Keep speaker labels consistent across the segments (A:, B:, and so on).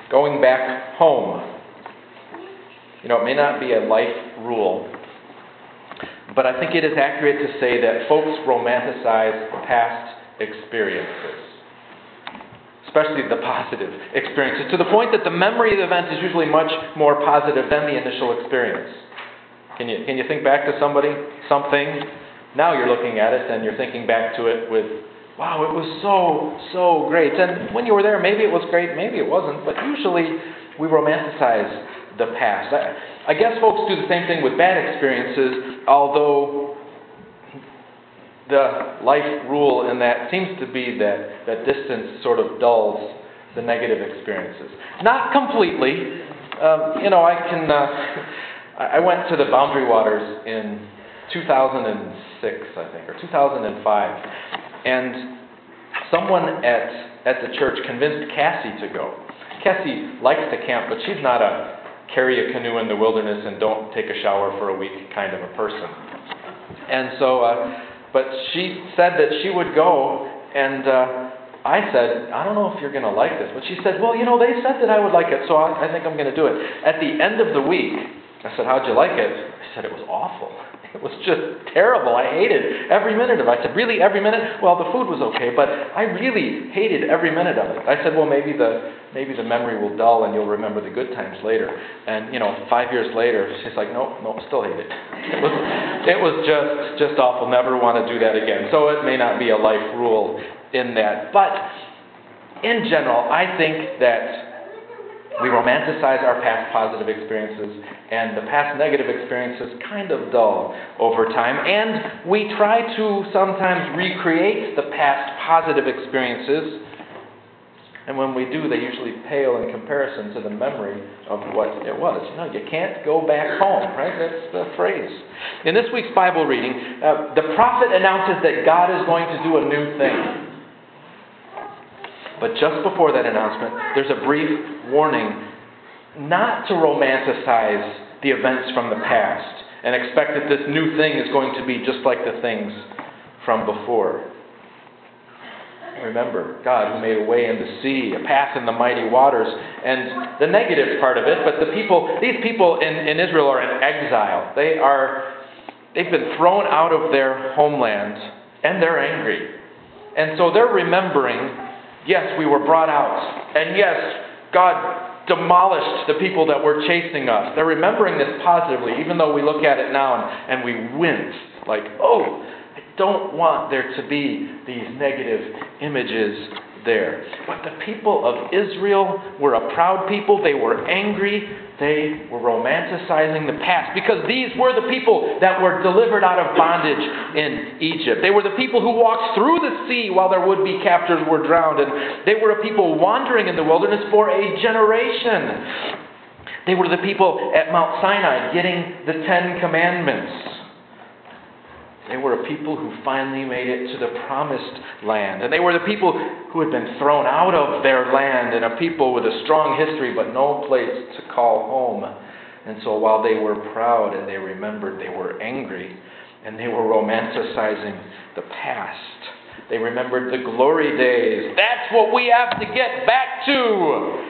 A: Going back home. It may not be a life rule, but I think it is accurate to say that folks romanticize past experiences, especially the positive experiences, to the point that the memory of the event is usually much more positive than the initial experience. Can you think back to something? Now you're looking at it and you're thinking back to it with, wow, it was so great. And when you were there, maybe it was great, maybe it wasn't, but usually we romanticize the past. I guess folks do the same thing with bad experiences, although the life rule in that seems to be that distance sort of dulls the negative experiences. Not completely. I went to the Boundary Waters in 2006, I think, or 2005, and someone at the church convinced Cassie to go. Cassie likes to camp, but she's not a carry a canoe in the wilderness and don't take a shower for a week kind of a person. And so, but she said that she would go, and I said, I don't know if you're going to like this. But she said, well, they said that I would like it, so I think I'm going to do it. At the end of the week, I said, how'd you like it? She said, it was awful. It was just terrible. I hated every minute of it. I said, really, every minute? Well, the food was okay, but I really hated every minute of it. I said, well, maybe the memory will dull and you'll remember the good times later. And, 5 years later, she's like, nope, still hate it. It was just awful. Never want to do that again. So it may not be a life rule in that. But in general, I think that we romanticize our past positive experiences, and the past negative experiences kind of dull over time. And we try to sometimes recreate the past positive experiences, and when we do, they usually pale in comparison to the memory of what it was. You can't go back home, right? That's the phrase. In this week's Bible reading, the prophet announces that God is going to do a new thing. But just before that announcement, there's a brief warning not to romanticize the events from the past and expect that this new thing is going to be just like the things from before. Remember, God who made a way in the sea, a path in the mighty waters, and the negative part of it, but these people in Israel are in exile. They've been thrown out of their homeland, and they're angry. And so they're remembering, yes, we were brought out. And yes, God demolished the people that were chasing us. They're remembering this positively, even though we look at it now and we wince. Like, oh, I don't want there to be these negative images there. But the people of Israel were a proud people. They were angry. They were romanticizing the past because these were the people that were delivered out of bondage in Egypt. They were the people who walked through the sea while their would-be captors were drowned. And they were a people wandering in the wilderness for a generation. They were the people at Mount Sinai getting the 10 Commandments. They were a people who finally made it to the promised land. And they were the people who had been thrown out of their land, and a people with a strong history but no place to call home. And so while they were proud and they remembered, they were angry and they were romanticizing the past. They remembered the glory days. That's what we have to get back to.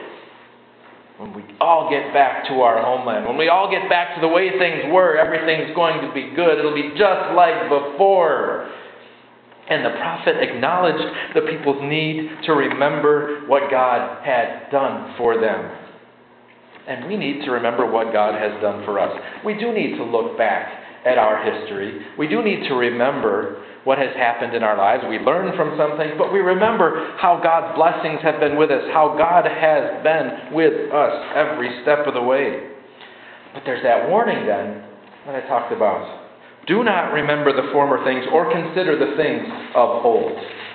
A: When we all get back to our homeland, when we all get back to the way things were, everything's going to be good. It'll be just like before. And the prophet acknowledged the people's need to remember what God had done for them. And we need to remember what God has done for us. We do need to look back at our history. We do need to remember what has happened in our lives. We learn from some things, but we remember how God's blessings have been with us, how God has been with us every step of the way. But there's that warning then that I talked about. Do not remember the former things or consider the things of old.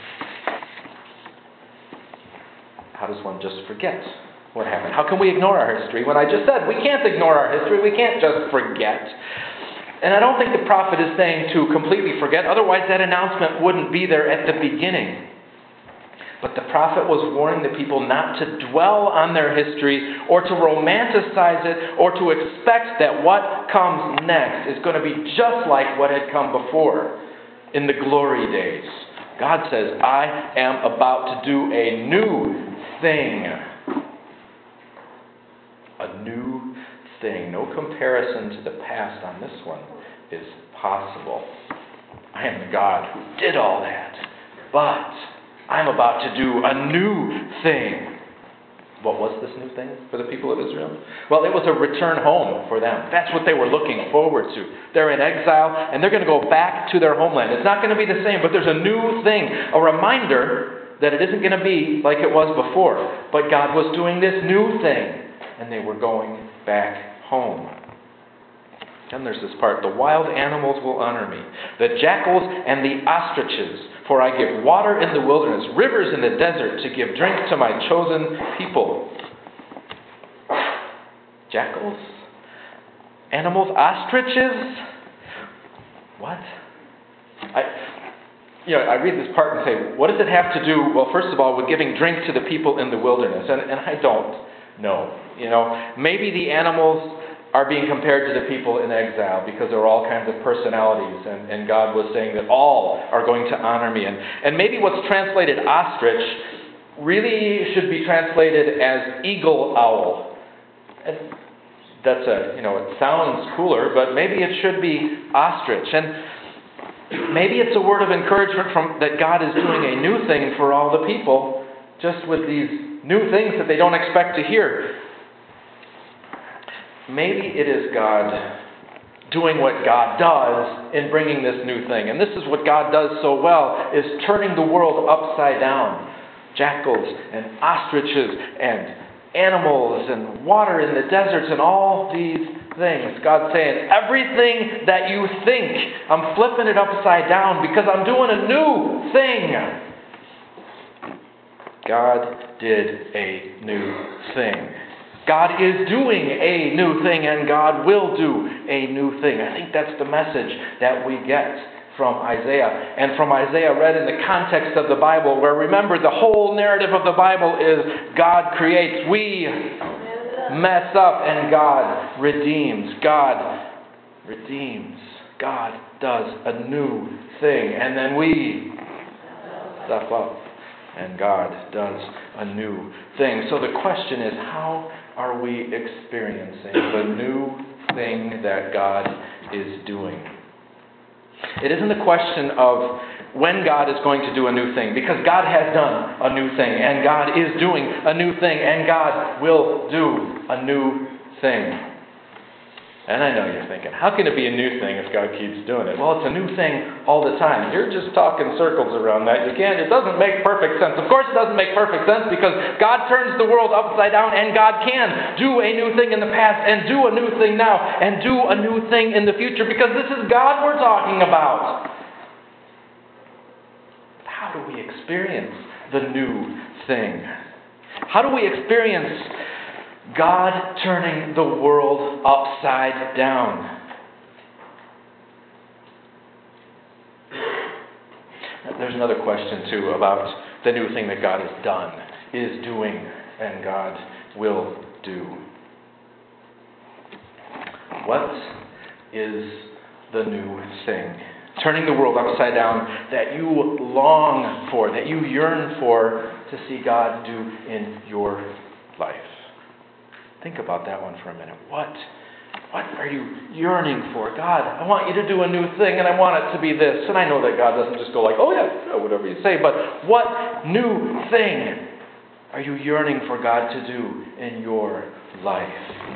A: How does one just forget what happened? How can we ignore our history when I just said we can't ignore our history, we can't just forget? And I don't think the prophet is saying to completely forget, otherwise that announcement wouldn't be there at the beginning. But the prophet was warning the people not to dwell on their history or to romanticize it or to expect that what comes next is going to be just like what had come before in the glory days. God says, I am about to do a new thing. thing. No comparison to the past on this one is possible. I am the God who did all that, but I'm about to do a new thing. What was this new thing for the people of Israel? Well, it was a return home for them. That's what they were looking forward to. They're in exile, and they're going to go back to their homeland. It's not going to be the same, but there's a new thing. A reminder that it isn't going to be like it was before. But God was doing this new thing, and they were going back home. Then there's this part. The wild animals will honor me, the jackals and the ostriches. For I give water in the wilderness, rivers in the desert, to give drink to my chosen people. Jackals? Animals? Ostriches? What? I read this part and say, what does it have to do, well, first of all, with giving drink to the people in the wilderness? And I don't know. Maybe the animals are being compared to the people in exile because there are all kinds of personalities, and God was saying that all are going to honor me. And maybe what's translated ostrich really should be translated as eagle owl. And that's it sounds cooler, but maybe it should be ostrich. And maybe it's a word of encouragement that God is doing a new thing for all the people, just with these new things that they don't expect to hear. Maybe it is God doing what God does in bringing this new thing. And this is what God does so well, is turning the world upside down. Jackals and ostriches and animals and water in the deserts and all these things. God's saying, everything that you think, I'm flipping it upside down because I'm doing a new thing. God did a new thing. God is doing a new thing, and God will do a new thing. I think that's the message that we get from Isaiah. And from Isaiah read in the context of the Bible, where remember the whole narrative of the Bible is God creates, we mess up, and God redeems. God redeems. God does a new thing. And then we stuff up, and God does a new thing. So the question is, how are we experiencing the new thing that God is doing? It isn't a question of when God is going to do a new thing, because God has done a new thing, and God is doing a new thing, and God will do a new thing. And I know you're thinking, how can it be a new thing if God keeps doing it? Well, it's a new thing all the time. You're just talking circles around that. It doesn't make perfect sense. Of course it doesn't make perfect sense, because God turns the world upside down, and God can do a new thing in the past and do a new thing now and do a new thing in the future, because this is God we're talking about. How do we experience the new thing? How do we experience God turning the world upside down? There's another question, too, about the new thing that God has done, is doing, and God will do. What is the new thing? Turning the world upside down that you long for, that you yearn for to see God do in your life. Think about that one for a minute. What are you yearning for? God, I want you to do a new thing, and I want it to be this. And I know that God doesn't just go like, oh yeah, whatever you say, but what new thing are you yearning for God to do in your life?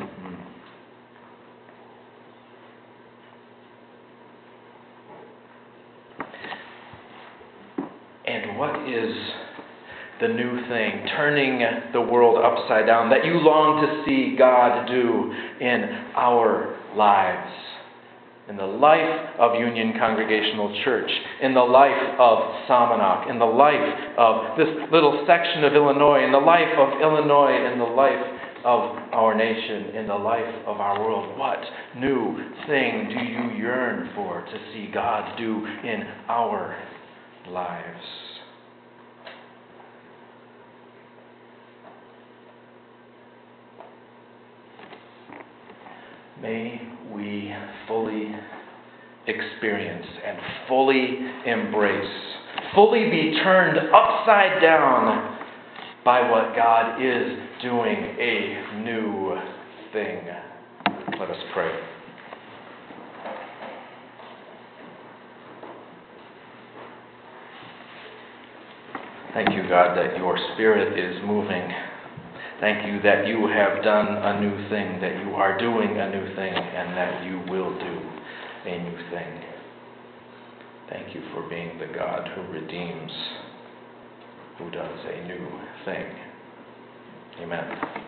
A: And what is the new thing, turning the world upside down, that you long to see God do in our lives? In the life of Union Congregational Church, in the life of Salmonok, in the life of this little section of Illinois, in the life of Illinois, in the life of our nation, in the life of our world. What new thing do you yearn for to see God do in our lives? May we fully experience and fully embrace, fully be turned upside down by what God is doing, a new thing. Let us pray. Thank you, God, that your Spirit is moving. Thank you that you have done a new thing, that you are doing a new thing, and that you will do a new thing. Thank you for being the God who redeems, who does a new thing. Amen.